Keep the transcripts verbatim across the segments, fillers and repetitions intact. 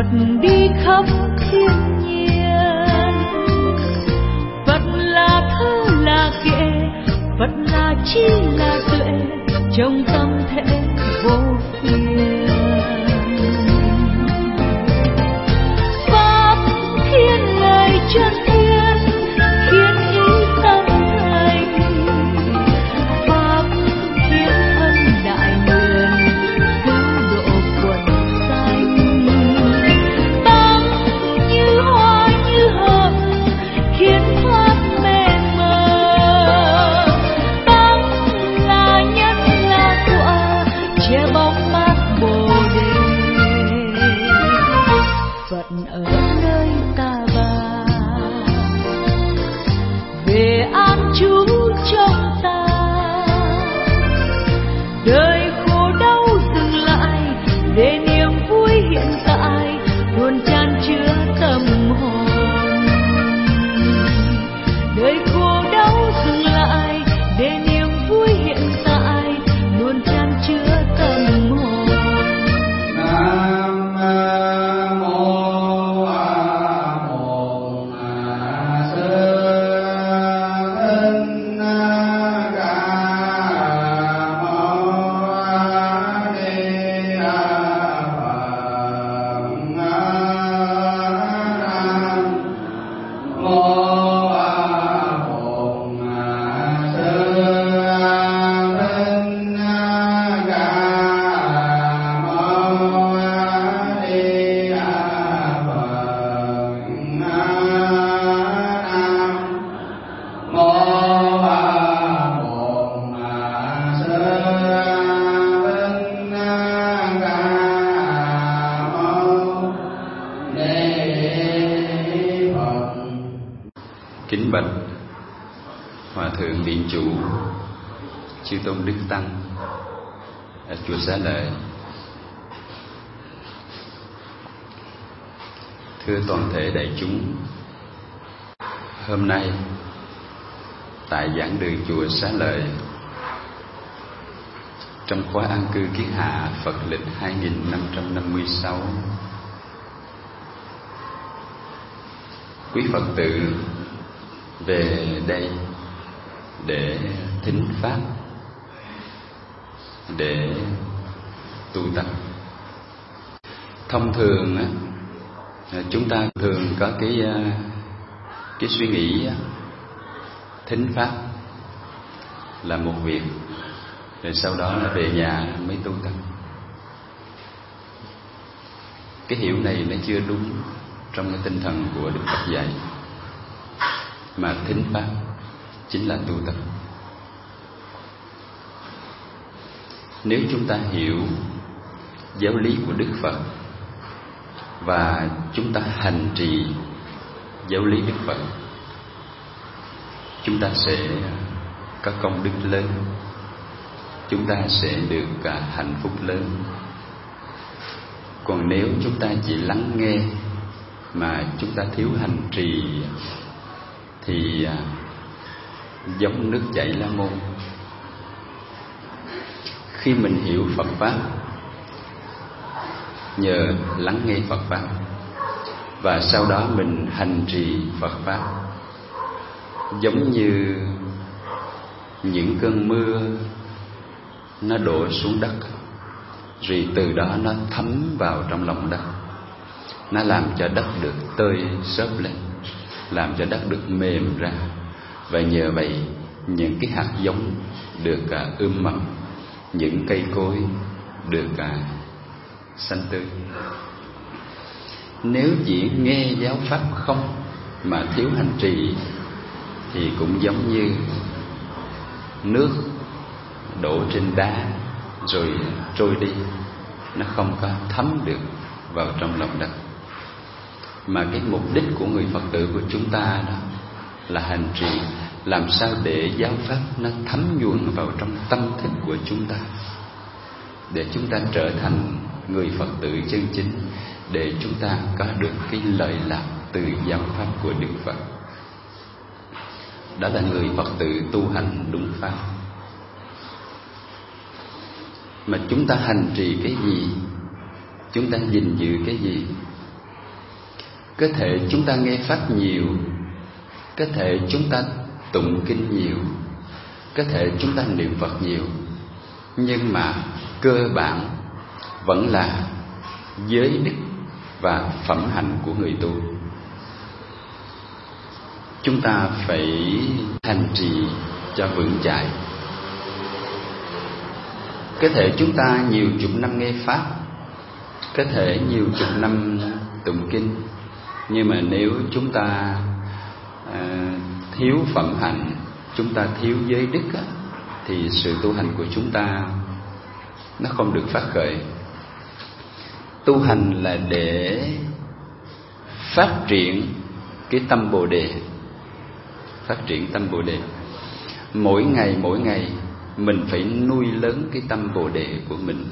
Phật đi khắp thiên nhiên. Phật là thơ là kệ, Phật là trí là tuệ, trong tâm thể vô phiền. Pháp thiên ngày chân thiên, khiến ý tâm thành. Pháp thiên thân đại nguyện, cứu độ quần sanh. Tăng như hoa như hồng, khiến thoát mê mờ. Tăng là nhân là quả, che bóng mát bồ đề. Phật ở nơi ta bà, về an trú trong ta. Đời khổ đau dừng lại, để niềm vui hiện tại luôn chan chứa tâm hồn. Đời khổ đau dừng lại, để niềm vui hiện tại luôn chan chứa tâm hồn. Nam mô A Bồ Tát Thích Ca Mâu Ni Phật. Nam mô A Bồ Tát Thích Ca Mâu Ni Phật. Nam mô A Bồ Tát Thích Ca Mâu Ni Phật. Kính bạch Hòa thượng Điện Chủ, Chư Tôn Đức Tăng ở chùa Xá Lợi. Thưa toàn thể đại chúng, hôm nay tại giảng đường chùa Xá Lợi, trong khóa an cư kiết hạ Phật lịch hai nghìn năm trăm năm mươi sáu, quý Phật tử về đây để thính pháp, để tu tập. Thông thường á, chúng ta thường có cái cái suy nghĩ á, thính pháp là một việc, rồi sau đó là về nhà mới tu tập. Cái hiểu này nó chưa đúng trong cái tinh thần của Đức Phật dạy, mà thính pháp chính là tu tập. Nếu chúng ta hiểu giáo lý của Đức Phật và chúng ta hành trì giáo lý Đức Phật, chúng ta sẽ có công đức lớn, chúng ta sẽ được cả hạnh phúc lớn. Còn nếu chúng ta chỉ lắng nghe mà chúng ta thiếu hành trì thì giống nước chảy lá môn. Khi mình hiểu Phật pháp nhờ lắng nghe Phật pháp, và sau đó mình hành trì Phật pháp, giống như những cơn mưa nó đổ xuống đất, rồi từ đó nó thấm vào trong lòng đất, nó làm cho đất được tơi xốp lên, làm cho đất được mềm ra, và nhờ vậy những cái hạt giống được uh, ươm mầm, những cây cối được uh, xanh tươi. Nếu chỉ nghe giáo pháp không mà thiếu hành trì thì cũng giống như nước đổ trên đá rồi trôi đi, nó không có thấm được vào trong lòng đất. Mà cái mục đích của người Phật tử của chúng ta đó là hành trì, làm sao để giáo pháp nó thấm nhuần vào trong tâm thức của chúng ta, để chúng ta trở thành người Phật tử chân chính, để chúng ta có được cái lợi lạc từ giáo pháp của Đức Phật. Đó là người Phật tử tu hành đúng pháp. Mà chúng ta hành trì cái gì, chúng ta gìn giữ cái gì, có thể chúng ta nghe pháp nhiều, có thể chúng ta tụng kinh nhiều, có thể chúng ta niệm Phật nhiều, nhưng mà cơ bản vẫn là giới đức và phẩm hạnh của người tu. Chúng ta phải hành trì cho vững chãi. Có thể chúng ta nhiều chục năm nghe pháp, có thể nhiều chục năm tụng kinh, nhưng mà nếu chúng ta à, thiếu phẩm hạnh, chúng ta thiếu giới đức á, thì sự tu hành của chúng ta nó không được phát khởi. Tu hành là để phát triển cái tâm Bồ Đề, phát triển tâm Bồ Đề. Mỗi ngày mỗi ngày mình phải nuôi lớn cái tâm Bồ Đề của mình.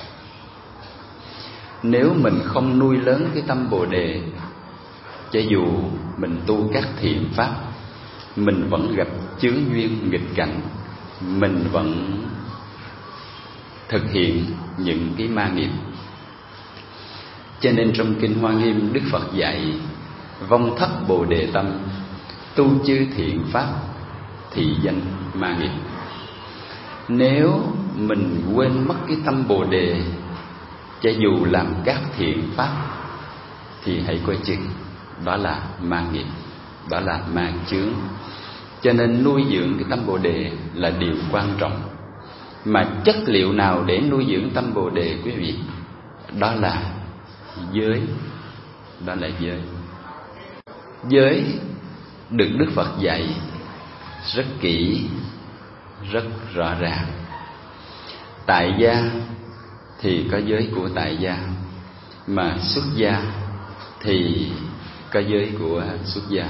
Nếu mình không nuôi lớn cái tâm Bồ Đề, cho dù mình tu các thiện pháp, mình vẫn gặp chướng duyên nghịch cảnh, mình vẫn thực hiện những cái ma nghiệp. Cho nên trong Kinh Hoa Nghiêm, Đức Phật dạy vong thất Bồ Đề tâm, tu chư thiện pháp, thị danh ma nghiệp. Nếu mình quên mất cái tâm Bồ Đề, cho dù làm các thiện pháp, thì hãy coi chừng đó là ma nghiệp, đó là ma chướng. Cho nên nuôi dưỡng cái tâm Bồ Đề là điều quan trọng. Mà chất liệu nào để nuôi dưỡng tâm Bồ Đề quý vị? Đó là giới. Đó là giới. Giới được Đức Phật dạy rất kỹ, rất rõ ràng. Tại gia thì có giới của tại gia, mà xuất gia thì có giới của xuất gia.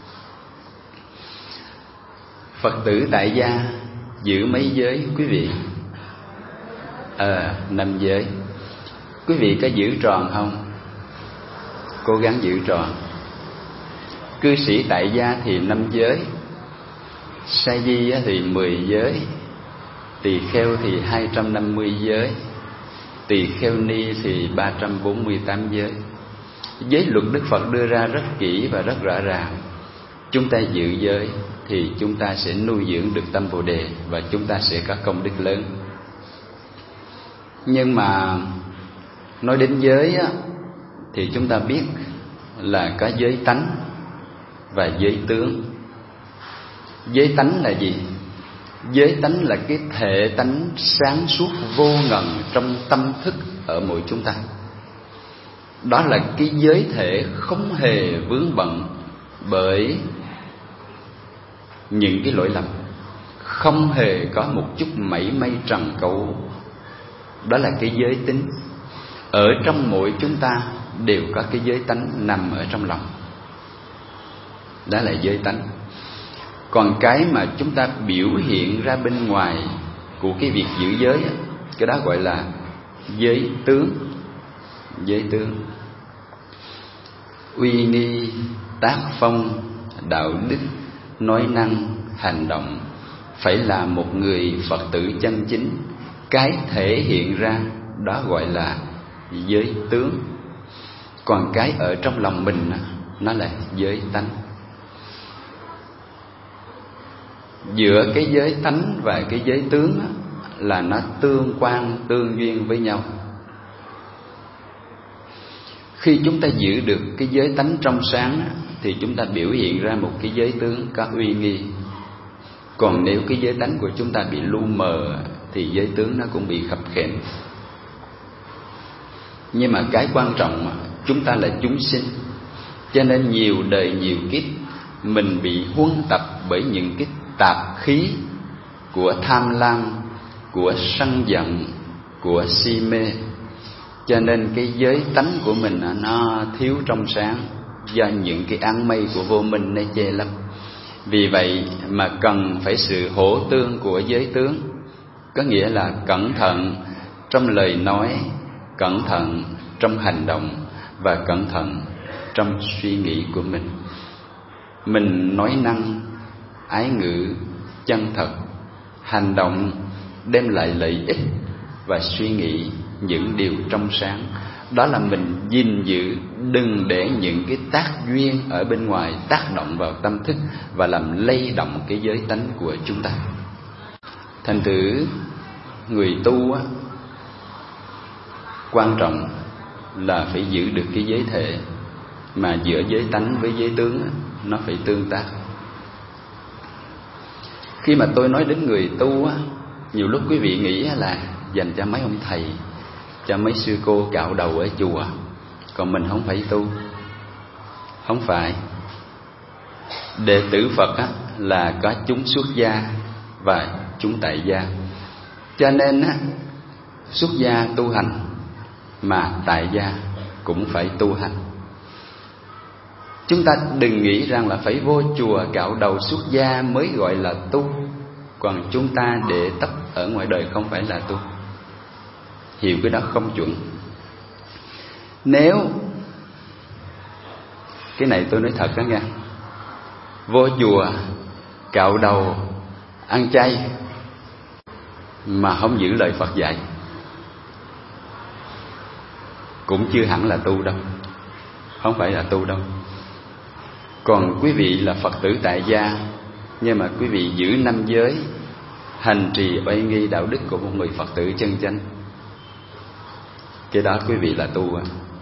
Phật tử tại gia giữ mấy giới quý vị? À, năm giới. Quý vị có giữ tròn không? Cố gắng giữ tròn. Cư sĩ tại gia thì năm giới, sa di thì mười giới, tỳ kheo thì hai trăm năm mươi giới, tỳ kheo ni thì ba trăm bốn mươi tám giới. Giới luật Đức Phật đưa ra rất kỹ và rất rõ ràng. Chúng ta giữ giới thì chúng ta sẽ nuôi dưỡng được tâm Bồ Đề, và chúng ta sẽ có công đức lớn. Nhưng mà nói đến giới á, thì chúng ta biết là có giới tánh và giới tướng. Giới tánh là gì? Giới tánh là cái thể tánh sáng suốt vô ngần trong tâm thức ở mỗi chúng ta. Đó là cái giới thể không hề vướng bận bởi những cái lỗi lầm, không hề có một chút mảy may trần cấu. Đó là cái giới tính. Ở trong mỗi chúng ta đều có cái giới tánh nằm ở trong lòng. Đó là giới tánh. Còn cái mà chúng ta biểu hiện ra bên ngoài của cái việc giữ giới, cái đó gọi là giới tướng. Giới tướng. Uy nghi, tác phong, đạo đức, nói năng, hành động phải là một người Phật tử chân chính. Cái thể hiện ra đó gọi là giới tướng. Còn cái ở trong lòng mình nó là giới tánh. Giữa cái giới tánh và cái giới tướng là nó tương quan, tương duyên với nhau. Khi chúng ta giữ được cái giới tánh trong sáng thì chúng ta biểu hiện ra một cái giới tướng có uy nghi. Còn nếu cái giới tánh của chúng ta bị lu mờ thì giới tướng nó cũng bị khập khểnh. Nhưng mà cái quan trọng, chúng ta là chúng sinh, cho nên nhiều đời nhiều kiếp mình bị huân tập bởi những cái tạp khí của tham lam, của sân giận, của si mê. Cho nên cái giới tánh của mình nó thiếu trong sáng, do những cái áng mây của vô minh nó che lấp. Vì vậy mà cần phải sự hỗ tương của giới tướng. Có nghĩa là cẩn thận trong lời nói, cẩn thận trong hành động, và cẩn thận trong suy nghĩ của mình. Mình nói năng, ái ngữ, chân thật, hành động đem lại lợi ích, và suy nghĩ những điều trong sáng, đó là mình gìn giữ, đừng để những cái tác duyên ở bên ngoài tác động vào tâm thức và làm lay động cái giới tánh của chúng ta. Thành thử người tu á, quan trọng là phải giữ được cái giới thể, mà giữa giới tánh với giới tướng á, nó phải tương tác. Khi mà tôi nói đến người tu á, nhiều lúc quý vị nghĩ là dành cho mấy ông thầy, cho mấy sư cô cạo đầu ở chùa, còn mình không phải tu. Không phải. Đệ tử Phật á, là có chúng xuất gia và chúng tại gia. Cho nên á, xuất gia tu hành, mà tại gia cũng phải tu hành. Chúng ta đừng nghĩ rằng là phải vô chùa cạo đầu xuất gia mới gọi là tu, còn chúng ta để tóc ở ngoài đời không phải là tu. Hiểu cái đó không chuẩn. Nếu cái này tôi nói thật đó nha, vô chùa cạo đầu ăn chay mà không giữ lời Phật dạy cũng chưa hẳn là tu đâu, không phải là tu đâu. Còn quý vị là Phật tử tại gia, nhưng mà quý vị giữ năm giới, hành trì oai nghi đạo đức của một người Phật tử chân chánh, cái đó quý vị là tu à.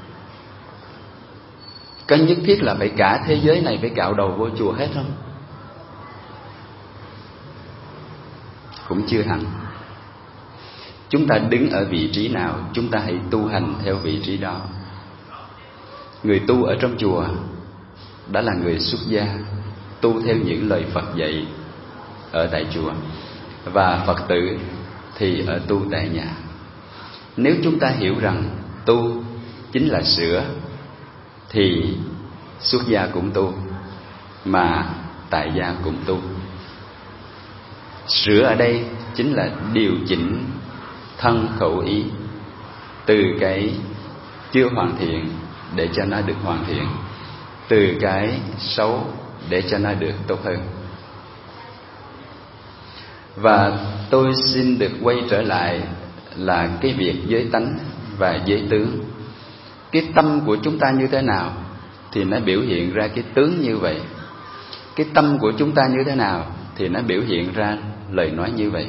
Có nhất thiết là phải cả thế giới này phải cạo đầu vô chùa hết không? Cũng chưa hẳn. Chúng ta đứng ở vị trí nào, chúng ta hãy tu hành theo vị trí đó. Người tu ở trong chùa đó là người xuất gia, tu theo những lời Phật dạy ở tại chùa, và Phật tử thì ở tu tại nhà. Nếu chúng ta hiểu rằng tu chính là sửa, thì xuất gia cũng tu, mà tại gia cũng tu. Sửa ở đây chính là điều chỉnh thân khẩu ý, từ cái chưa hoàn thiện để cho nó được hoàn thiện, từ cái xấu để cho nó được tốt hơn. Và tôi xin được quay trở lại là cái việc giới tánh và giới tướng. Cái tâm của chúng ta như thế nào thì nó biểu hiện ra cái tướng như vậy. Cái tâm của chúng ta như thế nào thì nó biểu hiện ra lời nói như vậy.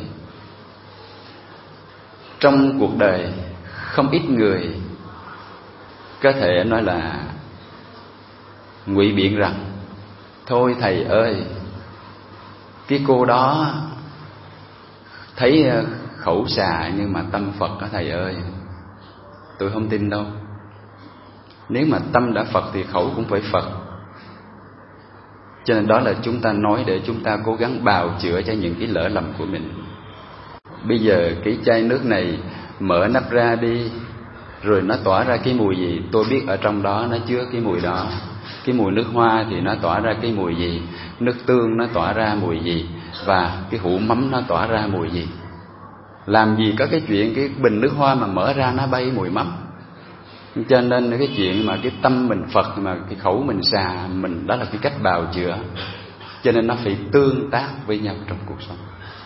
Trong cuộc đời không ít người có thể nói là ngụy biện rằng: thôi thầy ơi, cái cô đó thấy khẩu xà nhưng mà tâm Phật đó thầy ơi. Tôi không tin đâu. Nếu mà tâm đã Phật thì khẩu cũng phải Phật. Cho nên đó là chúng ta nói để chúng ta cố gắng bào chữa cho những cái lỡ lầm của mình. Bây giờ cái chai nước này mở nắp ra đi, rồi nó tỏa ra cái mùi gì, tôi biết ở trong đó nó chứa cái mùi đó. Cái mùi nước hoa thì nó tỏa ra cái mùi gì, nước tương nó tỏa ra mùi gì, và cái hũ mắm nó tỏa ra mùi gì. Làm gì có cái chuyện cái bình nước hoa mà mở ra nó bay mùi mắm. Cho nên cái chuyện mà cái tâm mình Phật mà cái khẩu mình xà mình, đó là cái cách bào chữa. Cho nên nó phải tương tác với nhau trong cuộc sống.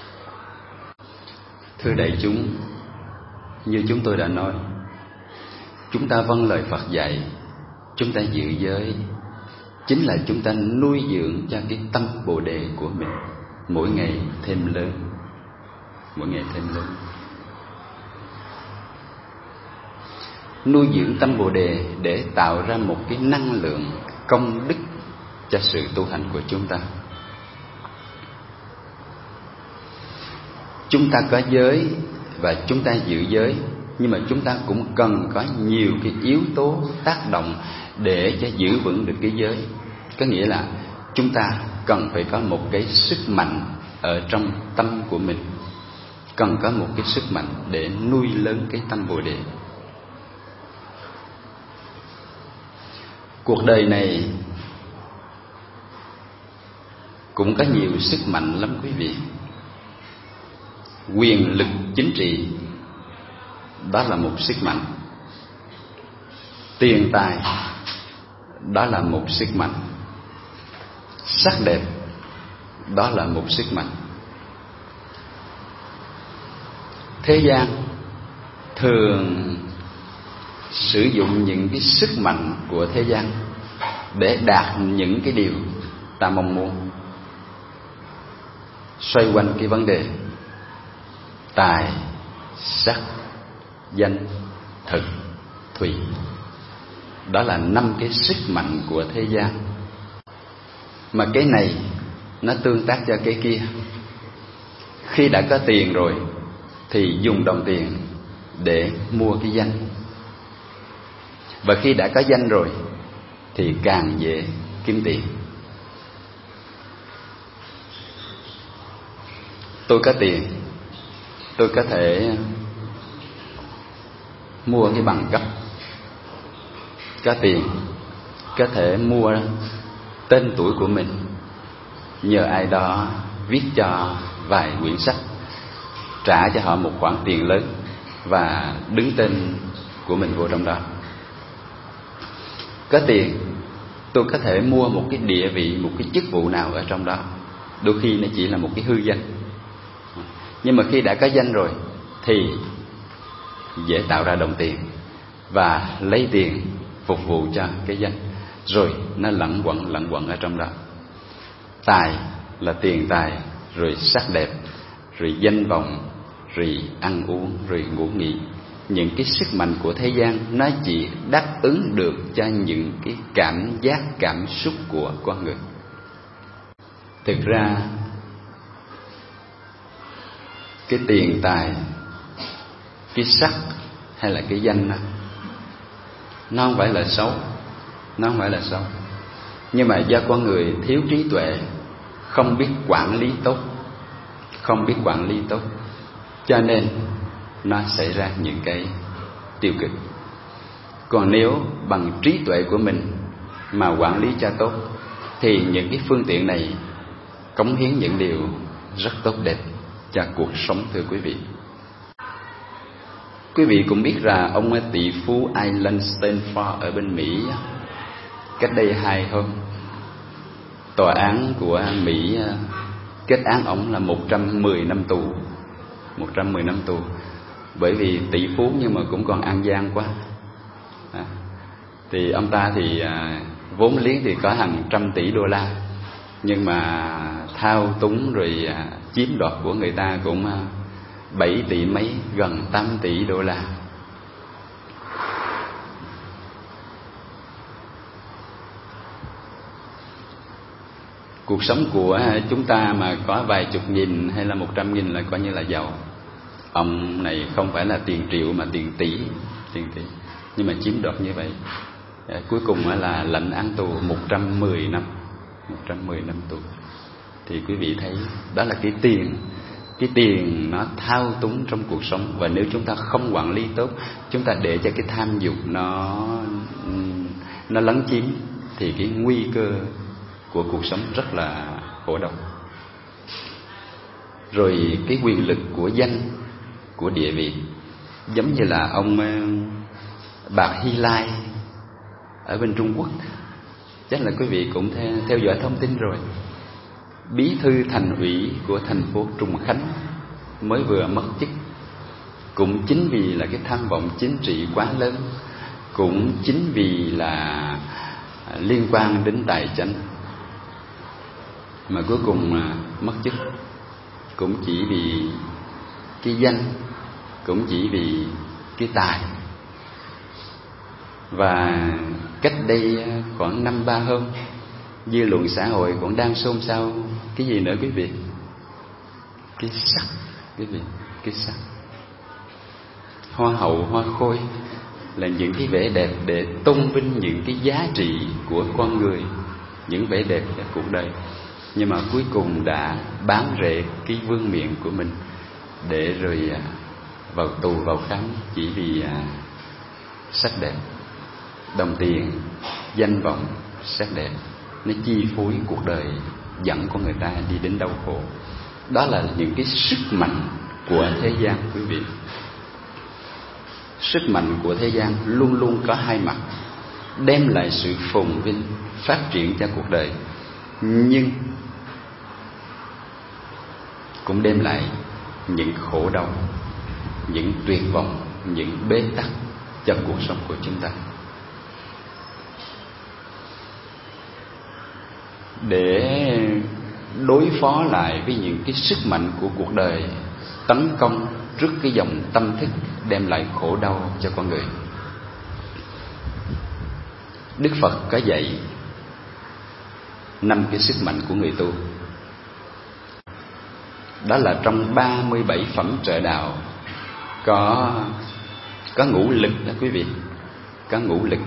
Thưa đại chúng, như chúng tôi đã nói, chúng ta vâng lời Phật dạy, chúng ta giữ giới, chính là chúng ta nuôi dưỡng cho cái tâm Bồ Đề của mình mỗi ngày thêm lớn, mỗi ngày thêm lớn. Nuôi dưỡng tâm Bồ Đề để tạo ra một cái năng lượng công đức cho sự tu hành của chúng ta. Chúng ta có giới và chúng ta giữ giới, nhưng mà chúng ta cũng cần có nhiều cái yếu tố tác động để cho giữ vững được cái giới. Có nghĩa là chúng ta cần phải có một cái sức mạnh ở trong tâm của mình, cần có một cái sức mạnh để nuôi lớn cái tâm Bồ Đề. Cuộc đời này cũng có nhiều sức mạnh lắm quý vị. Quyền lực chính trị, đó là một sức mạnh. Tiền tài, đó là một sức mạnh. Sắc đẹp, đó là một sức mạnh. Thế gian thường sử dụng những cái sức mạnh của thế gian để đạt những cái điều ta mong muốn, xoay quanh cái vấn đề tài, sắc, danh, thực, thùy. Đó là năm cái sức mạnh của thế gian. Mà cái này nó tương tác cho cái kia. Khi đã có tiền rồi thì dùng đồng tiền để mua cái danh. Và khi đã có danh rồi thì càng dễ kiếm tiền. Tôi có tiền, tôi có thể mua cái bằng cấp. Có tiền, có thể mua tên tuổi của mình, nhờ ai đó viết cho vài quyển sách, trả cho họ một khoản tiền lớn và đứng tên của mình vô trong đó. Có tiền, tôi có thể mua một cái địa vị, một cái chức vụ nào ở trong đó. Đôi khi nó chỉ là một cái hư danh. Nhưng mà khi đã có danh rồi thì dễ tạo ra đồng tiền và lấy tiền phục vụ cho cái danh. Rồi nó lẩn quẩn lẩn quẩn ở trong đó. Tài là tiền tài, rồi sắc đẹp, rồi danh vọng, rồi ăn uống, rồi ngủ nghỉ. Những cái sức mạnh của thế gian nó chỉ đáp ứng được cho những cái cảm giác, cảm xúc của con người. Thực ra cái tiền tài, cái sắc hay là cái danh đó, nó không phải là xấu, nó không phải là xấu. Nhưng mà do con người thiếu trí tuệ, không biết quản lý tốt, không biết quản lý tốt, cho nên nó xảy ra những cái tiêu cực. Còn nếu bằng trí tuệ của mình mà quản lý cho tốt thì những cái phương tiện này cống hiến những điều rất tốt đẹp cho cuộc sống, thưa quý vị. Quý vị cũng biết là ông tỷ phú Alan Stanford ở bên Mỹ, cách đây hai hôm, tòa án của Mỹ kết án ông là một trăm mười năm tù. một trăm mười năm tù. Bởi vì tỷ phú nhưng mà cũng còn ăn gian quá. À, thì ông ta thì à, vốn liếng thì có hàng trăm tỷ đô la, nhưng mà thao túng rồi à, chiếm đoạt của người ta cũng à, bảy tỷ mấy, gần tám tỷ đô la. Cuộc sống của chúng ta mà có vài chục nghìn hay là một trăm nghìn là coi như là giàu. Ông này không phải là tiền triệu mà tiền tỷ, tiền tỷ, nhưng mà chiếm đoạt như vậy. À, cuối cùng là lệnh án tù một trăm mười năm, một trăm mười năm tù. Thì quý vị thấy đó là cái tiền, cái tiền nó thao túng trong cuộc sống. Và nếu chúng ta không quản lý tốt, chúng ta để cho cái tham dục nó nó lấn chiếm, thì cái nguy cơ của cuộc sống rất là khổ đau. Rồi cái quyền lực của danh, của địa vị, giống như là ông Bạc Hy Lai ở bên Trung Quốc, chắc là quý vị cũng theo, theo dõi thông tin rồi. Bí thư thành ủy của thành phố Trùng Khánh mới vừa mất chức. Cũng chính vì là cái tham vọng chính trị quá lớn, cũng chính vì là liên quan đến tài chánh mà cuối cùng mà mất chức. Cũng chỉ vì cái danh, cũng chỉ vì cái tài. Và cách đây khoảng năm ba hôm, dư luận xã hội cũng đang xôn xao cái gì nữa quý vị? Cái sắc, quý vị, cái sắc. Hoa hậu, hoa khôi là những cái vẻ đẹp để tôn vinh những cái giá trị của con người, những vẻ đẹp của cuộc đời. Nhưng mà cuối cùng đã bám rễ cái vương miện của mình, để rồi vào tù vào khám chỉ vì sắc đẹp, đồng tiền, danh vọng, sắc đẹp nó chi phối cuộc đời, dẫn con người ta đi đến đau khổ. Đó là những cái sức mạnh của thế gian, quý vị. Sức mạnh của thế gian luôn luôn có hai mặt, đem lại sự phồn vinh, phát triển cho cuộc đời, nhưng cũng đem lại những khổ đau, những tuyệt vọng, những bế tắc, cho cuộc sống của chúng ta. Để đối phó lại với những cái sức mạnh của cuộc đời tấn công trước cái dòng tâm thức đem lại khổ đau cho con người, Đức Phật có dạy năm cái sức mạnh của người tu. Đó là trong ba mươi bảy phẩm trợ đạo có có ngũ lực đó quý vị, có ngũ lực.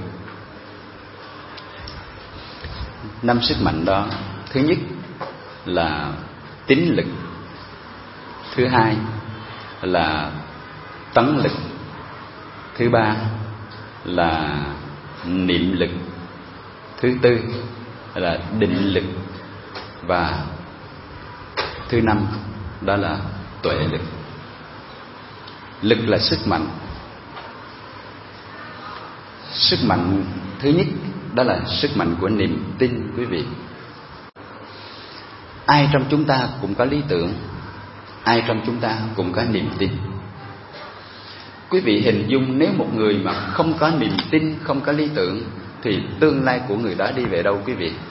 Năm sức mạnh đó, thứ nhất là tín lực, thứ hai là tấn lực, thứ ba là niệm lực, thứ tư là định lực, và thứ năm đó là tuệ lực. Lực là sức mạnh. Sức mạnh thứ nhất đó là sức mạnh của niềm tin quý vị. Ai trong chúng ta cũng có lý tưởng, ai trong chúng ta cũng có niềm tin. Quý vị hình dung nếu một người mà không có niềm tin, không có lý tưởng thì tương lai của người đó đi về đâu quý vị?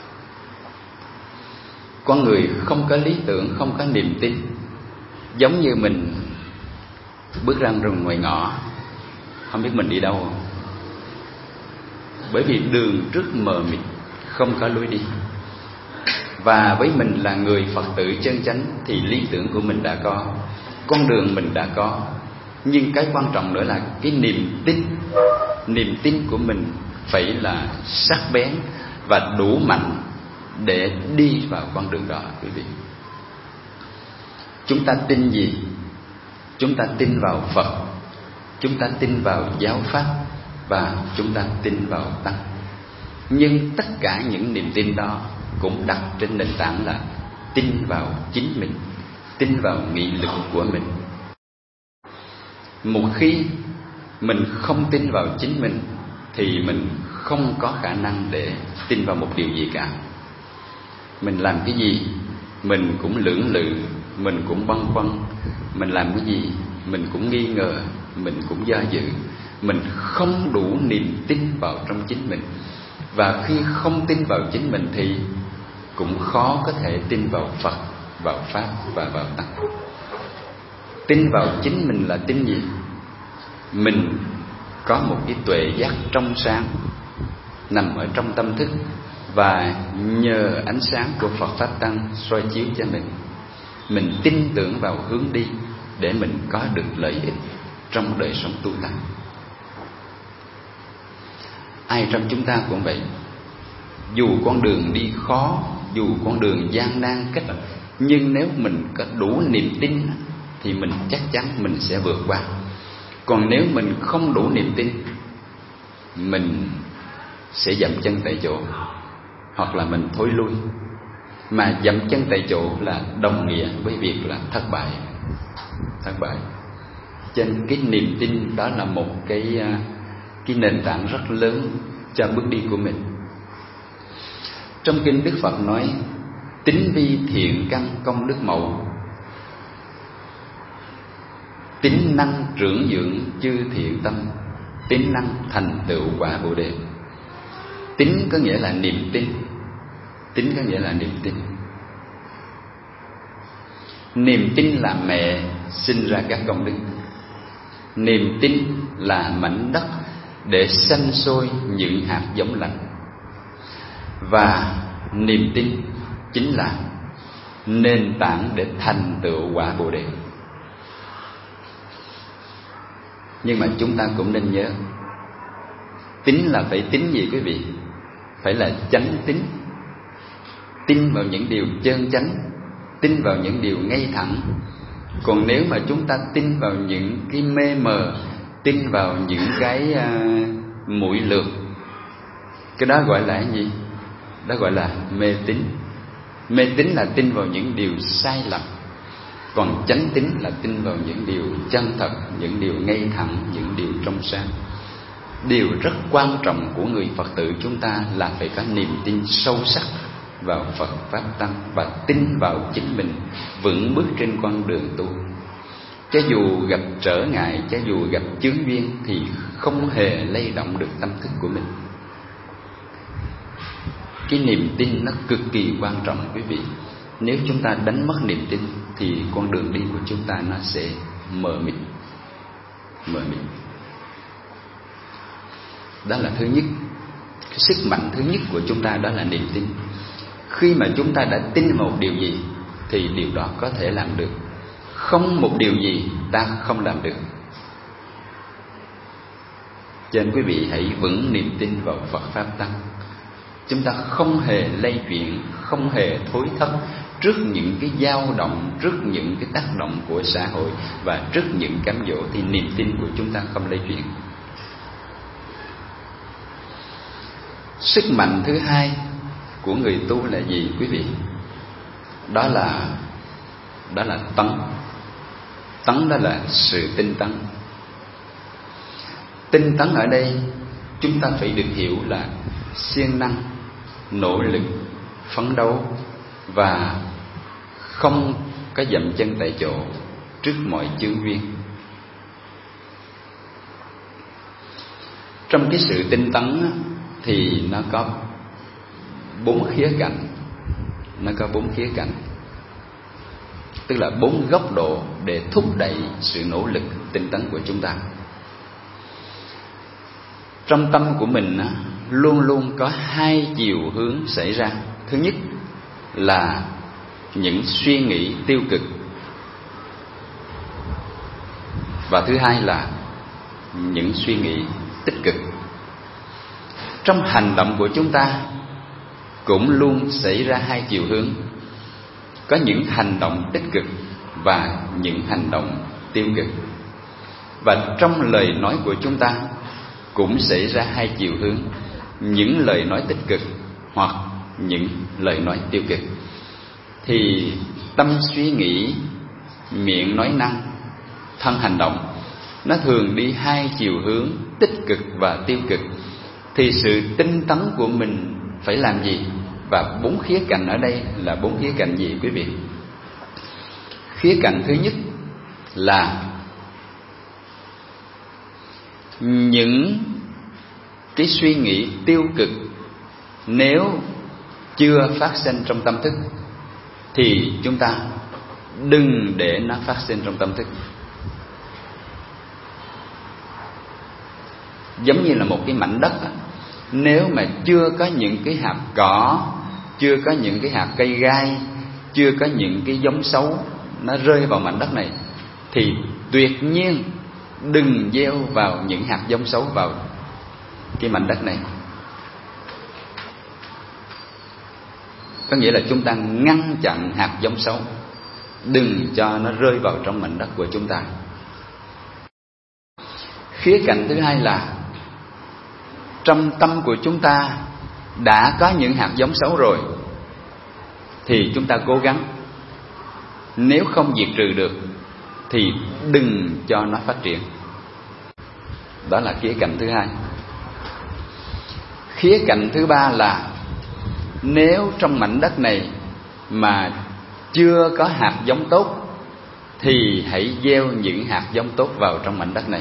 Con người không có lý tưởng, không có niềm tin, giống như mình bước ra rừng ngoài ngõ, không biết mình đi đâu không? Bởi vì đường trước mờ mịt, không có lối đi. Và với mình là người Phật tử chân chánh thì lý tưởng của mình đã có, con đường mình đã có. Nhưng cái quan trọng nữa là cái niềm tin. Niềm tin của mình phải là sắc bén và đủ mạnh để đi vào con đường đó quý vị. Chúng ta tin gì? Chúng ta tin vào Phật, chúng ta tin vào giáo pháp, và chúng ta tin vào Tăng. Nhưng tất cả những niềm tin đó cũng đặt trên nền tảng là tin vào chính mình, tin vào nghị lực của mình. Một khi mình không tin vào chính mình thì mình không có khả năng để tin vào một điều gì cả. Mình làm cái gì mình cũng lưỡng lự, mình cũng băn khoăn. Mình làm cái gì mình cũng nghi ngờ, mình cũng do dự. Mình không đủ niềm tin vào trong chính mình. Và khi không tin vào chính mình thì cũng khó có thể tin vào Phật, vào Pháp và vào Tăng. Tin vào chính mình là tin gì? Mình có một cái tuệ giác trong sáng nằm ở trong tâm thức, và nhờ ánh sáng của Phật Pháp Tăng soi chiếu cho mình, mình tin tưởng vào hướng đi để mình có được lợi ích trong đời sống tu tập. Ai trong chúng ta cũng vậy. Dù con đường đi khó, dù con đường gian nan cách, nhưng nếu mình có đủ niềm tin thì mình chắc chắn mình sẽ vượt qua. Còn nếu mình không đủ niềm tin, mình sẽ dậm chân tại chỗ, hoặc là mình thối lui. Mà dậm chân tại chỗ là đồng nghĩa với việc là thất bại. Thất bại. Cho nên cái niềm tin đó là một cái cái nền tảng rất lớn cho bước đi của mình. Trong kinh Đức Phật nói: tín vi thiện căn công đức mẫu, tín năng trưởng dưỡng chư thiện tâm, tín năng thành tựu quả Bồ Đề. Tín có nghĩa là niềm tin. Tín có nghĩa là niềm tin. Niềm tin là mẹ sinh ra các công đức. Niềm tin là mảnh đất để sanh sôi những hạt giống lành. Và niềm tin chính là nền tảng để thành tựu quả Bồ Đề. Nhưng mà chúng ta cũng nên nhớ, tín là phải tín gì quý vị? Phải là chánh tín. Tin vào những điều chân chánh, tin vào những điều ngay thẳng. Còn nếu mà chúng ta tin vào những cái mê mờ, tin vào những cái uh, muội lược, cái đó gọi là cái gì? Đó gọi là mê tín. Mê tín là tin vào những điều sai lầm. Còn chánh tín là tin vào những điều chân thật, những điều ngay thẳng, những điều trong sáng. Điều rất quan trọng của người Phật tử chúng ta là phải có niềm tin sâu sắc vào Phật Pháp Tăng, và tin vào chính mình vững bước trên con đường tu. cho dù gặp trở ngại, cho dù gặp chướng duyên thì không hề lay động được tâm thức của mình. Cái niềm tin nó cực kỳ quan trọng quý vị. Nếu chúng ta đánh mất niềm tin thì con đường đi của chúng ta nó sẽ mờ mịt. Mờ mịt. Đó là thứ nhất. Cái sức mạnh thứ nhất của chúng ta đó là niềm tin. Khi mà chúng ta đã tin vào một điều gì thì điều đó có thể làm được. Không một điều gì ta không làm được. Cho nên quý vị hãy vững niềm tin vào Phật Pháp Tăng. Chúng ta không hề lay chuyển, không hề thối thất trước những cái dao động, trước những cái tác động của xã hội và trước những cám dỗ, thì niềm tin của chúng ta không lay chuyển. Sức mạnh thứ hai của người tu là gì quý vị? Đó là đó là tấn. Tấn đó là sự tinh tấn. Tinh tấn ở đây chúng ta phải được hiểu là siêng năng, nỗ lực, phấn đấu và không có dậm chân tại chỗ trước mọi chướng duyên. Trong cái sự tinh tấn thì nó có bốn khía cạnh. Nó có bốn khía cạnh, tức là bốn góc độ để thúc đẩy sự nỗ lực tinh tấn của chúng ta. Trong tâm của mình luôn luôn có hai chiều hướng xảy ra. Thứ nhất là những suy nghĩ tiêu cực, và thứ hai là những suy nghĩ tích cực. Trong hành động của chúng ta cũng luôn xảy ra hai chiều hướng, có những hành động tích cực và những hành động tiêu cực. Và trong lời nói của chúng ta cũng xảy ra hai chiều hướng, những lời nói tích cực hoặc những lời nói tiêu cực. Thì tâm suy nghĩ, miệng nói năng, thân hành động nó thường đi hai chiều hướng tích cực và tiêu cực. Thì sự tinh tấn của mình phải làm gì? Và bốn khía cạnh ở đây là bốn khía cạnh gì quý vị? Khía cạnh thứ nhất là những cái suy nghĩ tiêu cực nếu chưa phát sinh trong tâm thức thì chúng ta đừng để nó phát sinh trong tâm thức. Giống như là một cái mảnh đất, nếu mà chưa có những cái hạt cỏ, chưa có những cái hạt cây gai, chưa có những cái giống xấu nó rơi vào mảnh đất này thì tuyệt nhiên đừng gieo vào những hạt giống xấu vào cái mảnh đất này. Có nghĩa là chúng ta ngăn chặn hạt giống xấu, đừng cho nó rơi vào trong mảnh đất của chúng ta. Khía cạnh thứ hai là trong tâm của chúng ta đã có những hạt giống xấu rồi thì chúng ta cố gắng, nếu không diệt trừ được thì đừng cho nó phát triển. Đó là khía cạnh thứ hai. Khía cạnh thứ ba là nếu trong mảnh đất này mà chưa có hạt giống tốt thì hãy gieo những hạt giống tốt vào trong mảnh đất này.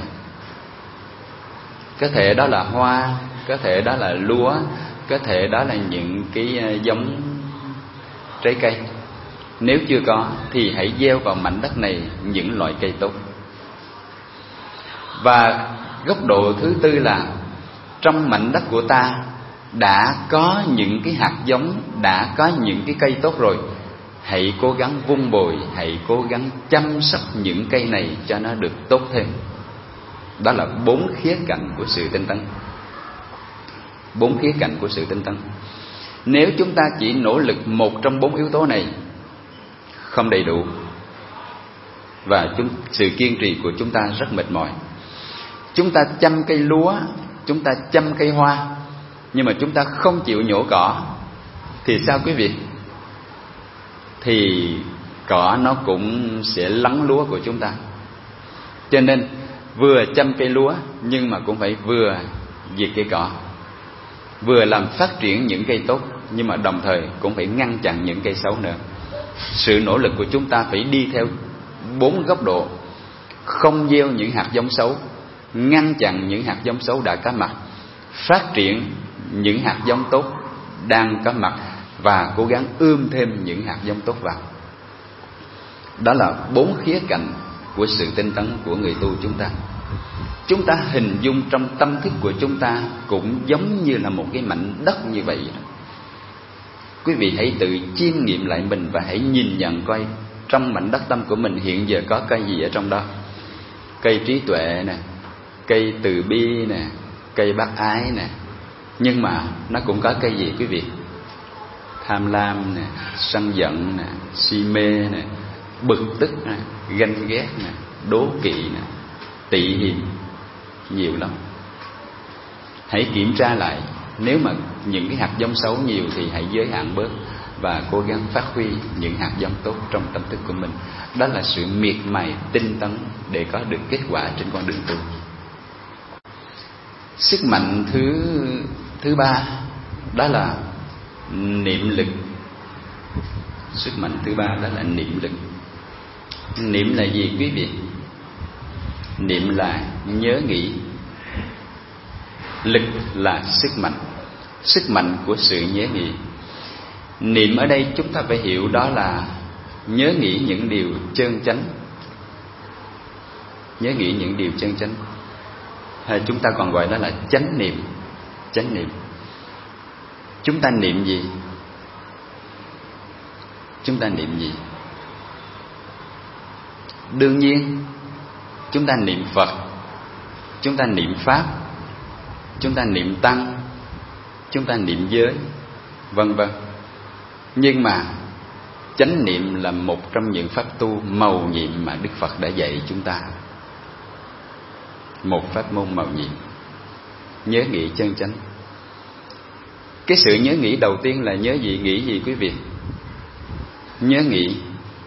Có thể đó là hoa, có thể đó là lúa, có thể đó là những cái giống trái cây. Nếu chưa có thì hãy gieo vào mảnh đất này những loại cây tốt. Và góc độ thứ tư là trong mảnh đất của ta đã có những cái hạt giống, đã có những cái cây tốt rồi, hãy cố gắng vun bồi, hãy cố gắng chăm sóc những cây này cho nó được tốt thêm. Đó là bốn khía cạnh của sự tinh tấn. Bốn khía cạnh của sự tinh tấn. Nếu chúng ta chỉ nỗ lực một trong bốn yếu tố này không đầy đủ, và chúng, sự kiên trì của chúng ta rất mệt mỏi. Chúng ta chăm cây lúa, chúng ta chăm cây hoa, nhưng mà chúng ta không chịu nhổ cỏ thì sao quý vị? Thì cỏ nó cũng sẽ lấn lúa của chúng ta. Cho nên vừa chăm cây lúa nhưng mà cũng phải vừa diệt cây cỏ, vừa làm phát triển những cây tốt nhưng mà đồng thời cũng phải ngăn chặn những cây xấu nữa. Sự nỗ lực của chúng ta phải đi theo bốn góc độ. không gieo những hạt giống xấu, ngăn chặn những hạt giống xấu đã có mặt, phát triển những hạt giống tốt đang có mặt và cố gắng ươm thêm những hạt giống tốt vào. Đó là bốn khía cạnh của sự tinh tấn của người tu chúng ta. Chúng ta hình dung trong tâm thức của chúng ta cũng giống như là một cái mảnh đất như vậy. Quý vị hãy tự chiêm nghiệm lại mình và hãy nhìn nhận coi trong mảnh đất tâm của mình hiện giờ có cây gì ở trong đó. Cây trí tuệ nè, cây từ bi nè, cây bác ái nè. Nhưng mà nó cũng có cây gì quý vị? Tham lam nè, sân giận nè, si mê nè, bực tức nè, ganh ghét nè, đố kỵ nè, tị hiềm, nhiều lắm. Hãy kiểm tra lại, nếu mà những cái hạt giống xấu nhiều thì hãy giới hạn bớt và cố gắng phát huy những hạt giống tốt trong tâm thức của mình. Đó là sự miệt mài tinh tấn để có được kết quả trên con đường tu. Sức mạnh thứ thứ ba đó là niệm lực. Sức mạnh thứ ba đó là niệm lực. Niệm là gì quý vị? Niệm là nhớ nghĩ. Lực là sức mạnh, sức mạnh của sự nhớ nghĩ. Niệm ở đây chúng ta phải hiểu đó là nhớ nghĩ những điều chân chánh. Nhớ nghĩ những điều chân chánh, hay chúng ta còn gọi đó là chánh niệm. Chánh niệm. Chúng ta niệm gì? Chúng ta niệm gì? Đương nhiên chúng ta niệm Phật, chúng ta niệm Pháp, chúng ta niệm Tăng, chúng ta niệm giới, vân vân. Nhưng mà chánh niệm là một trong những pháp tu mầu nhiệm mà Đức Phật đã dạy chúng ta. Một pháp môn mầu nhiệm, nhớ nghĩ chân chánh. Cái sự nhớ nghĩ đầu tiên là nhớ gì? Nghĩ gì quý vị? Nhớ nghĩ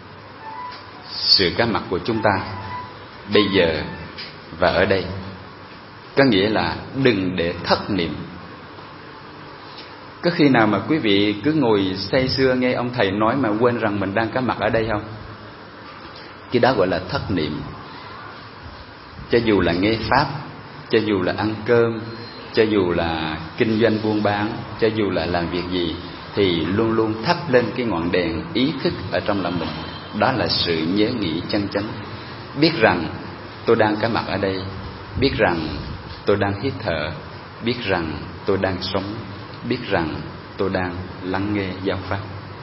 sự có mặt của chúng ta bây giờ và ở đây. Có nghĩa là đừng để thất niệm. Có khi nào mà quý vị cứ ngồi say sưa nghe ông thầy nói mà quên rằng mình đang có mặt ở đây không? Cái đó gọi là thất niệm. Cho dù là nghe Pháp, cho dù là ăn cơm, cho dù là kinh doanh buôn bán, cho dù là làm việc gì, thì luôn luôn thắp lên cái ngọn đèn ý thức ở trong lòng mình. Đó là sự nhớ nghĩ chân chánh. Biết rằng tôi đang có mặt ở đây, biết rằng tôi đang hít thở, biết rằng tôi đang sống, biết rằng tôi đang lắng nghe giáo pháp.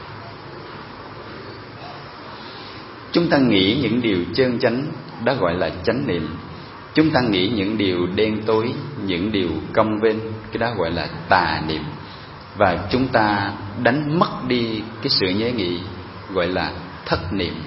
Chúng ta nghĩ những điều chân chánh, đó gọi là chánh niệm. Chúng ta nghĩ những điều đen tối, những điều cong vênh, cái đó gọi là tà niệm. Và chúng ta đánh mất đi cái sự nhớ nghĩ, gọi là thất niệm.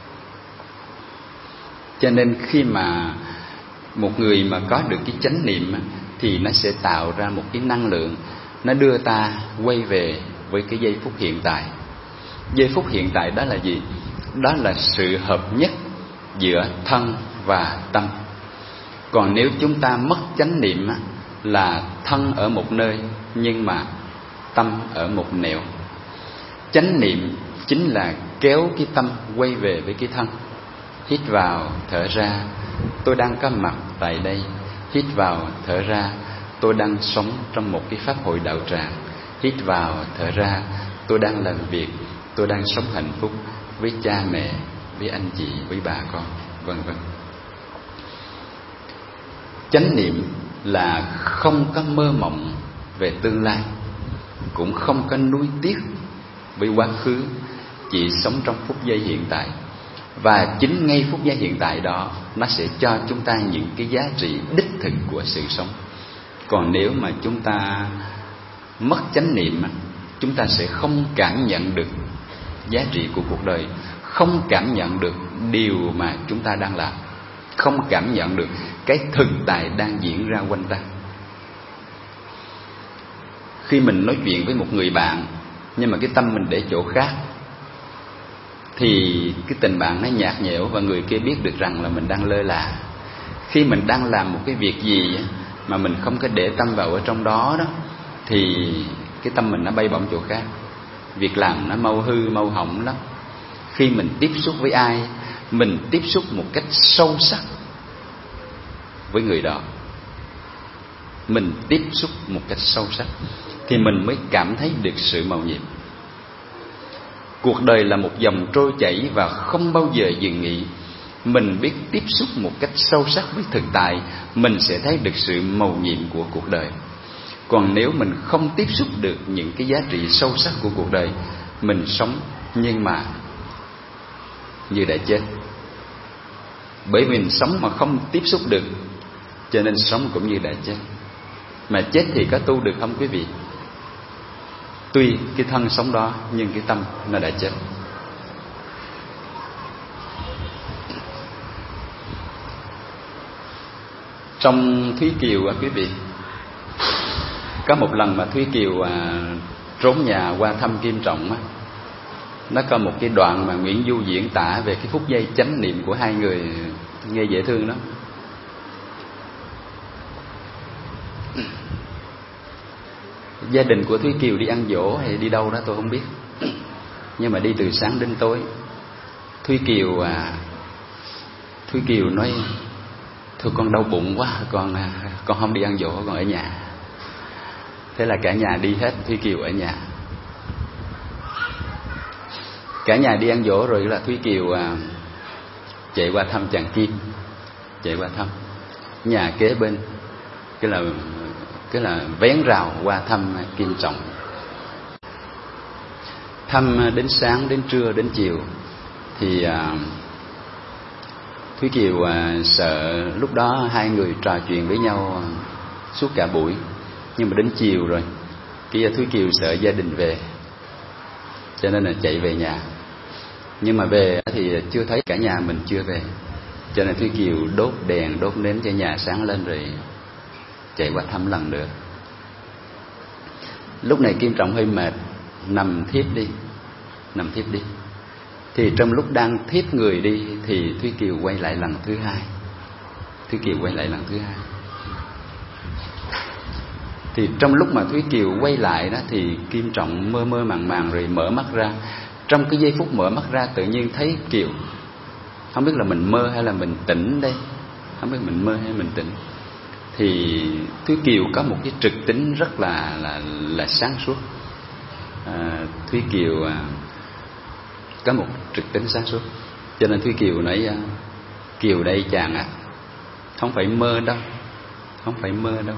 Cho nên khi mà một người mà có được cái chánh niệm thì nó sẽ tạo ra một cái năng lượng, nó đưa ta quay về với cái giây phút hiện tại. Giây phút hiện tại đó là gì? Đó là sự hợp nhất giữa thân và tâm. Còn nếu chúng ta mất chánh niệm là thân ở một nơi nhưng mà tâm ở một nẻo. Chánh niệm chính là kéo cái tâm quay về với cái thân. Hít vào, thở ra, tôi đang có mặt tại đây. Hít vào, thở ra, tôi đang sống trong một cái pháp hội đạo tràng. Hít vào, thở ra, tôi đang làm việc, tôi đang sống hạnh phúc với cha mẹ, với anh chị, với bà con, vân vân. Chánh niệm là không có mơ mộng về tương lai, cũng không có nuối tiếc với quá khứ, chỉ sống trong phút giây hiện tại. Và chính ngay phút giây hiện tại đó, nó sẽ cho chúng ta những cái giá trị đích thực của sự sống. Còn nếu mà chúng ta mất chánh niệm, chúng ta sẽ không cảm nhận được giá trị của cuộc đời, không cảm nhận được điều mà chúng ta đang làm, không cảm nhận được cái thực tại đang diễn ra quanh ta. Khi mình nói chuyện với một người bạn nhưng mà cái tâm mình để chỗ khác, thì cái tình bạn nó nhạt nhẽo và người kia biết được rằng là mình đang lơ là. Khi mình đang làm một cái việc gì mà mình không có để tâm vào ở trong đó đó, thì cái tâm mình nó bay bổng chỗ khác. Việc làm nó mau hư mau hỏng lắm. Khi mình tiếp xúc với ai, mình tiếp xúc một cách sâu sắc với người đó, mình tiếp xúc một cách sâu sắc, thì mình mới cảm thấy được sự mầu nhiệm. Cuộc đời là một dòng trôi chảy và không bao giờ dừng nghỉ. Mình biết tiếp xúc một cách sâu sắc với thực tại, mình sẽ thấy được sự mầu nhiệm của cuộc đời. Còn nếu mình không tiếp xúc được những cái giá trị sâu sắc của cuộc đời, mình sống nhưng mà như đã chết. Bởi vì mình sống mà không tiếp xúc được, cho nên sống cũng như đã chết. Mà chết thì có tu được không quý vị? Tuy cái thân sống đó, nhưng cái tâm nó đã chết. Trong Thúy Kiều á quý vị, có một lần mà Thúy Kiều à, trốn nhà qua thăm Kim Trọng á, nó có một cái đoạn mà Nguyễn Du diễn tả về cái phút giây chánh niệm của hai người, nghe dễ thương đó. Gia đình của Thúy Kiều đi ăn giỗ hay đi đâu đó tôi không biết, nhưng mà đi từ sáng đến tối. Thúy Kiều à, Thúy Kiều nói: thôi con đau bụng quá, con con không đi ăn giỗ, con ở nhà. Thế là cả nhà đi hết, Thúy Kiều ở nhà. Cả nhà đi ăn giỗ rồi là Thúy Kiều à, chạy qua thăm chàng Kim, chạy qua thăm nhà kế bên, cái là cái là vén rào qua thăm Kim Trọng. Thăm đến sáng, đến trưa, đến chiều thì à, Thúy Kiều à, sợ lúc đó hai người trò chuyện với nhau suốt cả buổi, nhưng mà đến chiều rồi kia Thúy Kiều sợ gia đình về, cho nên là chạy về nhà. Nhưng mà về thì chưa thấy cả nhà mình chưa về, cho nên Thúy Kiều đốt đèn đốt nến cho nhà sáng lên rồi chạy qua thăm lần nữa. Lúc này Kim Trọng hơi mệt, nằm thiếp đi, nằm thiếp đi. Thì trong lúc đang thiếp người đi thì Thúy Kiều quay lại lần thứ hai. Thúy Kiều quay lại lần thứ hai. Thì trong lúc mà Thúy Kiều quay lại đó thì Kim Trọng mơ mơ màng màng rồi mở mắt ra. Trong cái giây phút mở mắt ra tự nhiên thấy Kiều. Không biết là mình mơ hay là mình tỉnh đây, không biết mình mơ hay mình tỉnh. Thì Thúy Kiều có một cái trực tính rất là là là sáng suốt. À, Thúy Kiều à, có một trực tính sáng suốt, cho nên Thúy Kiều nói: Kiều đây chàng ạ, à, không phải mơ đâu, không phải mơ đâu.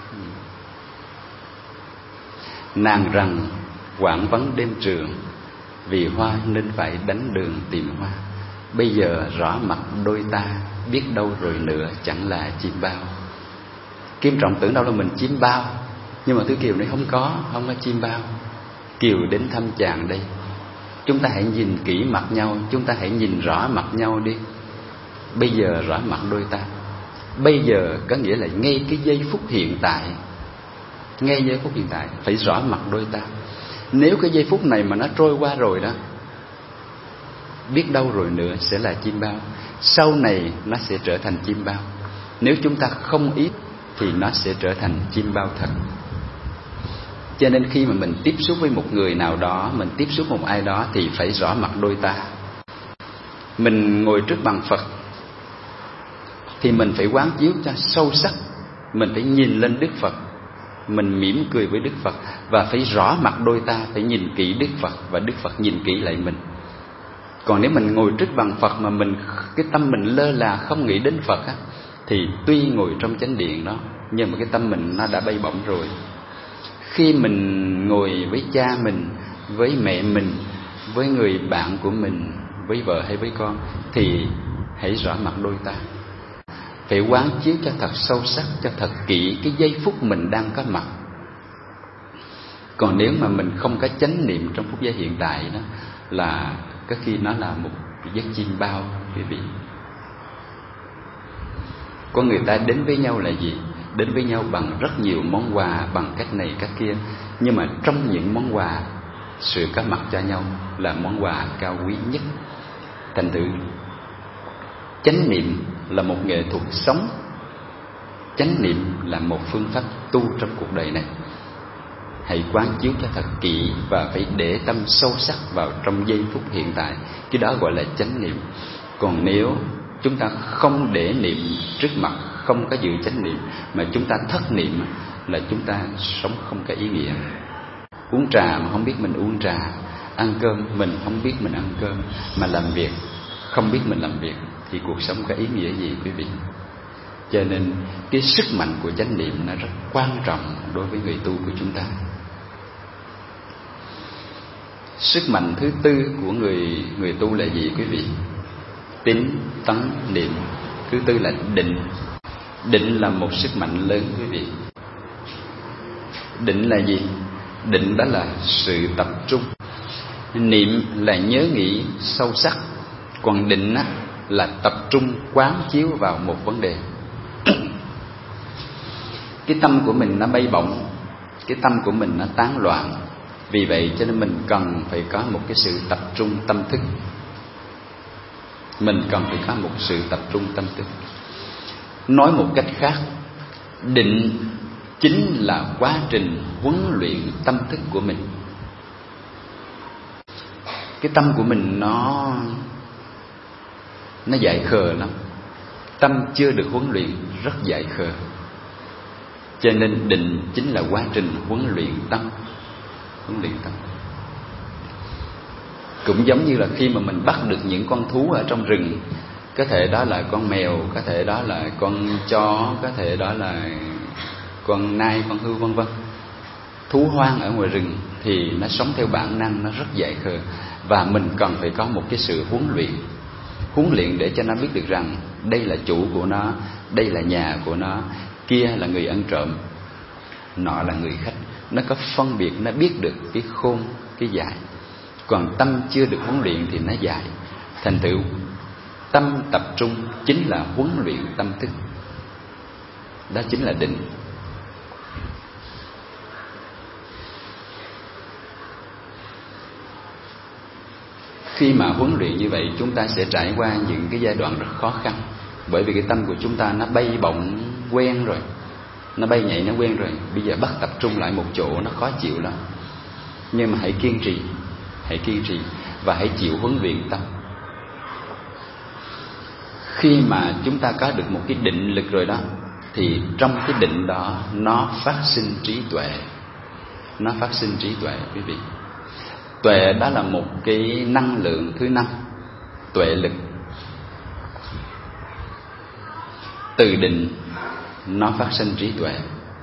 Nàng rằng quảng vắng đêm trường, vì hoa nên phải đánh đường tìm hoa. Bây giờ rõ mặt đôi ta, biết đâu rồi nữa chẳng là chim bao. Kim Trọng tưởng đâu là mình chim bao, nhưng mà Thúy Kiều này không có, không có chim bao. Kiều đến thăm chàng đây, chúng ta hãy nhìn kỹ mặt nhau, chúng ta hãy nhìn rõ mặt nhau đi. Bây giờ rõ mặt đôi ta. Bây giờ có nghĩa là ngay cái giây phút hiện tại, ngay giây phút hiện tại phải rõ mặt đôi ta. Nếu cái giây phút này mà nó trôi qua rồi đó, biết đâu rồi nữa sẽ là chim bao. Sau này nó sẽ trở thành chim bao. Nếu chúng ta không ý thì nó sẽ trở thành chim bao thật. Cho nên khi mà mình tiếp xúc với một người nào đó, mình tiếp xúc một ai đó thì phải rõ mặt đôi ta. Mình ngồi trước bàn Phật thì mình phải quán chiếu cho sâu sắc. Mình phải nhìn lên Đức Phật, mình mỉm cười với Đức Phật, và phải rõ mặt đôi ta, phải nhìn kỹ Đức Phật và Đức Phật nhìn kỹ lại mình. Còn nếu mình ngồi trước bàn Phật mà mình cái tâm mình lơ là không nghĩ đến Phật á, thì tuy ngồi trong chánh điện đó, nhưng mà cái tâm mình nó đã bay bổng rồi. Khi mình ngồi với cha mình, với mẹ mình, với người bạn của mình, với vợ hay với con, thì hãy rõ mặt đôi ta. Phải quán chiếu cho thật sâu sắc, cho thật kỹ cái giây phút mình đang có mặt. Còn nếu mà mình không có chánh niệm trong phút giây hiện tại đó, là có khi nó là một giấc chim bao quý vị. Con người ta đến với nhau là gì? Đến với nhau bằng rất nhiều món quà, bằng cách này cách kia. Nhưng mà trong những món quà, sự có mặt cho nhau là món quà cao quý nhất. Thành thử chánh niệm là một nghệ thuật sống. Chánh niệm là một phương pháp tu trong cuộc đời này. Hãy quán chiếu cho thật kỹ và phải để tâm sâu sắc vào trong giây phút hiện tại. Cái đó gọi là chánh niệm. Còn nếu chúng ta không để niệm trước mặt, không có giữ chánh niệm, mà chúng ta thất niệm là chúng ta sống không có ý nghĩa. Uống trà mà không biết mình uống trà, ăn cơm mình không biết mình ăn cơm, mà làm việc không biết mình làm việc, thì cuộc sống có ý nghĩa gì quý vị? Cho nên cái sức mạnh của chánh niệm nó rất quan trọng đối với người tu của chúng ta. Sức mạnh thứ tư của người người tu là gì quý vị? Tín, tấn, niệm. Thứ tư là định. Định là một sức mạnh lớn quý vị. Định là gì? Định đó là sự tập trung. Niệm là nhớ nghĩ sâu sắc. Còn định á, là tập trung quán chiếu vào một vấn đề. Cái tâm của mình nó bay bổng, cái tâm của mình nó tán loạn. Vì vậy cho nên mình cần phải có một cái sự tập trung tâm thức. Mình cần phải có một sự tập trung tâm thức. Nói một cách khác, định chính là quá trình huấn luyện tâm thức của mình. Cái tâm của mình nó nó dại khờ lắm. Tâm chưa được huấn luyện rất dại khờ. Cho nên định chính là quá trình huấn luyện tâm. Huấn luyện tâm. Cũng giống như là khi mà mình bắt được những con thú ở trong rừng, có thể đó là con mèo, có thể đó là con chó, có thể đó là con nai, con hươu vân vân. Thú hoang ở ngoài rừng thì nó sống theo bản năng, nó rất dại khờ. Và mình cần phải có một cái sự huấn luyện. Huấn luyện để cho nó biết được rằng đây là chủ của nó, đây là nhà của nó, kia là người ăn trộm, nọ là người khách. Nó có phân biệt, nó biết được cái khôn, cái dại. Còn tâm chưa được huấn luyện thì nó dại. Thành tựu tâm tập trung chính là huấn luyện tâm thức. Đó chính là định. Khi mà huấn luyện như vậy, chúng ta sẽ trải qua những cái giai đoạn rất khó khăn. Bởi vì cái tâm của chúng ta nó bay bổng quen rồi, nó bay nhảy nó quen rồi. Bây giờ bắt tập trung lại một chỗ nó khó chịu lắm. Nhưng mà hãy kiên trì, hãy kiên trì và hãy chịu huấn luyện tâm. Khi mà chúng ta có được một cái định lực rồi đó, thì trong cái định đó nó phát sinh trí tuệ. Nó phát sinh trí tuệ quý vị. Tuệ đó là một cái năng lượng thứ năm, tuệ lực. Từ định nó phát sinh trí tuệ.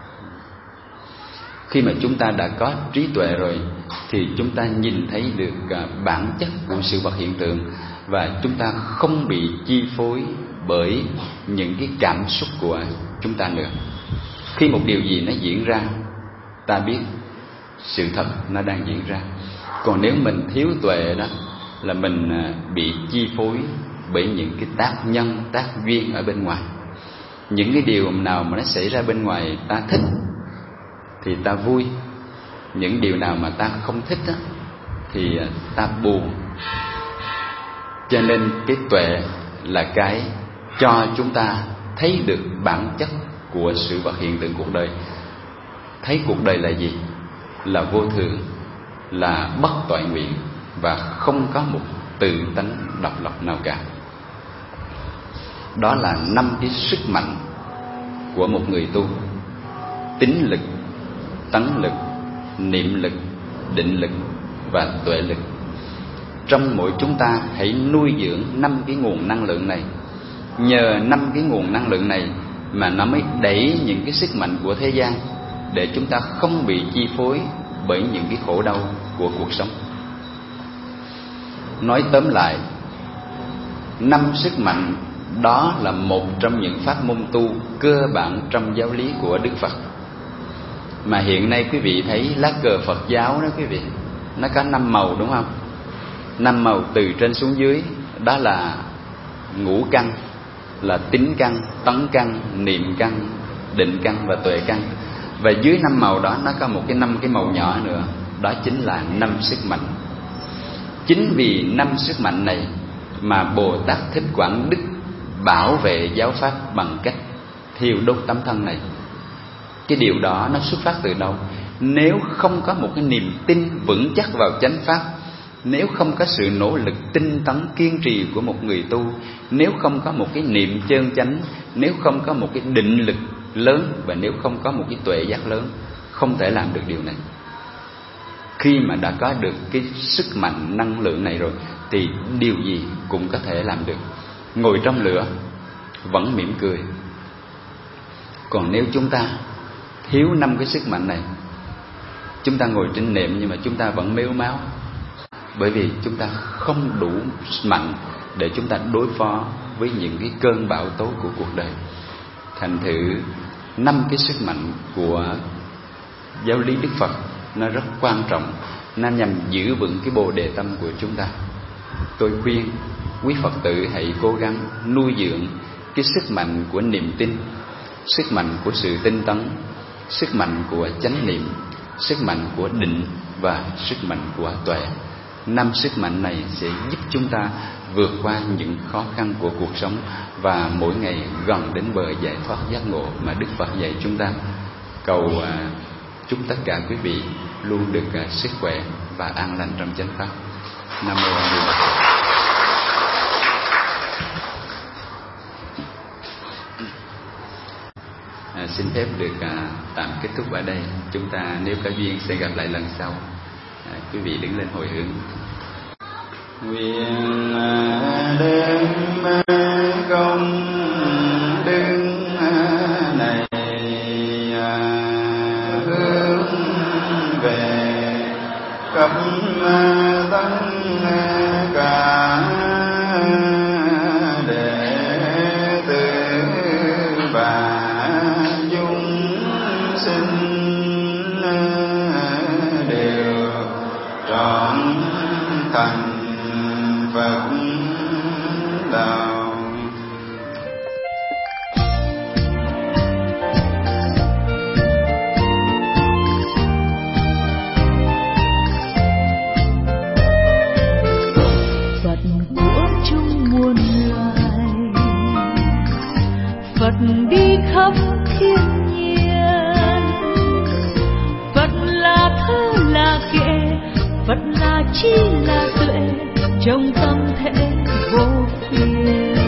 Khi mà chúng ta đã có trí tuệ rồi thì chúng ta nhìn thấy được bản chất của sự vật hiện tượng, và chúng ta không bị chi phối bởi những cái cảm xúc của chúng ta nữa. Khi một điều gì nó diễn ra, ta biết sự thật nó đang diễn ra. Còn nếu mình thiếu tuệ đó, là mình bị chi phối bởi những cái tác nhân, tác duyên ở bên ngoài. Những cái điều nào mà nó xảy ra bên ngoài ta thích thì ta vui. Những điều nào mà ta không thích đó, thì ta buồn. Cho nên cái tuệ là cái cho chúng ta thấy được bản chất của sự vật hiện tượng cuộc đời. Thấy cuộc đời là gì? Là vô thường, là bất toại nguyện, và không có một tự tánh độc lập nào cả. Đó là năm cái sức mạnh của một người tu: tín lực, tấn lực, niệm lực, định lực và tuệ lực. Trong mỗi chúng ta hãy nuôi dưỡng năm cái nguồn năng lượng này. Nhờ năm cái nguồn năng lượng này mà nó mới đẩy những cái sức mạnh của thế gian, để chúng ta không bị chi phối bởi những cái khổ đau của cuộc sống. Nói tóm lại, năm sức mạnh đó là một trong những pháp môn tu cơ bản trong giáo lý của Đức Phật. Mà hiện nay quý vị thấy lá cờ Phật giáo đó quý vị, nó có năm màu đúng không? Năm màu từ trên xuống dưới, đó là ngũ căn, là tín căn, tấn căn, niệm căn, định căn và tuệ căn. Và dưới năm màu đó nó có một cái năm cái màu nhỏ nữa, đó chính là năm sức mạnh. Chính vì năm sức mạnh này mà Bồ Tát Thích Quảng Đức bảo vệ giáo pháp bằng cách thiêu đốt tấm thân này. Cái điều đó nó xuất phát từ đâu? Nếu không có một cái niềm tin vững chắc vào chánh pháp Nếu không có sự nỗ lực tinh tấn kiên trì của một người tu, nếu không có một cái niệm chân chánh, nếu không có một cái định lực lớn, và nếu không có một cái tuệ giác lớn, không thể làm được điều này. Khi mà đã có được cái sức mạnh năng lượng này rồi thì điều gì cũng có thể làm được. Ngồi trong lửa vẫn mỉm cười. Còn nếu chúng ta thiếu năm cái sức mạnh này, chúng ta ngồi trên nệm nhưng mà chúng ta vẫn mếu máo, bởi vì chúng ta không đủ mạnh để chúng ta đối phó với những cái cơn bão tố của cuộc đời. Thành thử năm cái sức mạnh của giáo lý Đức Phật nó rất quan trọng, nó nhằm giữ vững cái bồ đề tâm của chúng ta. Tôi khuyên quý Phật tử hãy cố gắng nuôi dưỡng cái sức mạnh của niềm tin, sức mạnh của sự tinh tấn, sức mạnh của chánh niệm, sức mạnh của định và sức mạnh của tuệ. Năm sức mạnh này sẽ giúp chúng ta vượt qua những khó khăn của cuộc sống và mỗi ngày gần đến bờ giải thoát giác ngộ mà Đức Phật dạy chúng ta. Cầu à, chúc tất cả quý vị luôn được à, sức khỏe và an lành trong chánh pháp. Nam mô A Di Đà Phật. À, xin phép được à, tạm kết thúc ở đây. Chúng ta nếu có duyên sẽ gặp lại lần sau. À, quý vị đứng lên hồi hướng. Nguyện đem công đức này hướng về khắp tất cả đệ tử và chúng sinh đều trọn thành Phật đạo. Phật của chung muôn loài, Phật đi khắp thiên nhiên, Phật là thơ là kệ, Phật là trí là tuệ, trong tâm thể vô phiền.